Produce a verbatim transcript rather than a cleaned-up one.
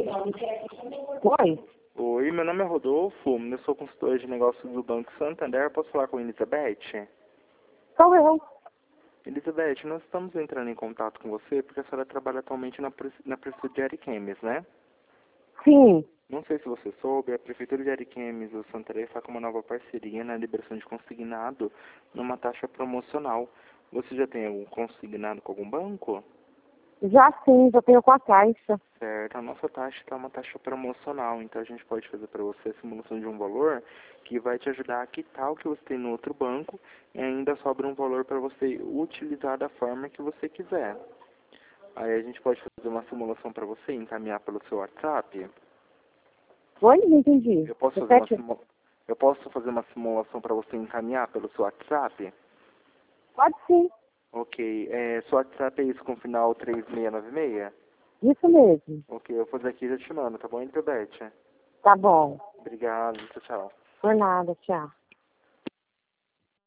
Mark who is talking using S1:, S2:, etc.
S1: Oi?
S2: Oi, meu nome é Rodolfo, eu sou consultor de negócios do Banco Santander. Posso falar com a Elizabeth?
S1: Sou eu.
S2: Elizabeth, nós estamos entrando em contato com você porque a senhora trabalha atualmente na, pre- na Prefeitura de Ariquemes, né?
S1: Sim.
S2: Não sei se você soube, a Prefeitura de Ariquemes e o Santarém está com uma nova parceria na liberação de consignado numa taxa promocional. Você já tem algum consignado com algum banco?
S1: Já sim, já tenho com a Caixa.
S2: Certo, a nossa taxa está uma taxa promocional, então a gente pode fazer para você a simulação de um valor que vai te ajudar a quitar o que você tem no outro banco e ainda sobra um valor para você utilizar da forma que você quiser. Aí a gente pode fazer uma simulação para você e encaminhar pelo seu WhatsApp.
S1: Oi? Não entendi.
S2: Eu posso fazer uma,
S1: Repete.
S2: simu... Eu posso fazer uma simulação para você encaminhar pelo seu WhatsApp?
S1: Pode sim.
S2: Ok, é, seu WhatsApp é isso com final três seis nove seis?
S1: Isso mesmo.
S2: Ok, eu vou fazer aqui e já te mando, tá bom, Elizabeth?
S1: Tá bom.
S2: Obrigado, tchau, tchau.
S1: Por nada, tchau.